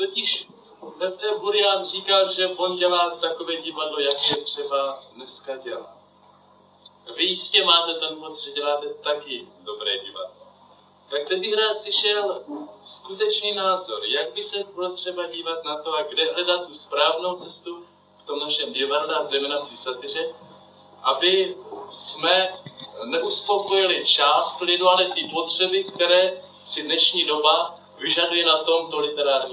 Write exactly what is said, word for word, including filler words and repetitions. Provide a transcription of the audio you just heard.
Totiž Petr Burian říkal, že on dělá takové divadlo, jak je třeba dneska dělá. Vy jistě máte ten pocit, že děláte taky dobré divadlo. Tak teď bych rád slyšel skutečný názor, jak by se bylo třeba dívat na to a kde hledat tu správnou cestu v tom našem divadle a zejména v té satyře, aby jsme neuspokojili část lidu, ale ty potřeby, které si dnešní doba vyžaduje na tomto literárním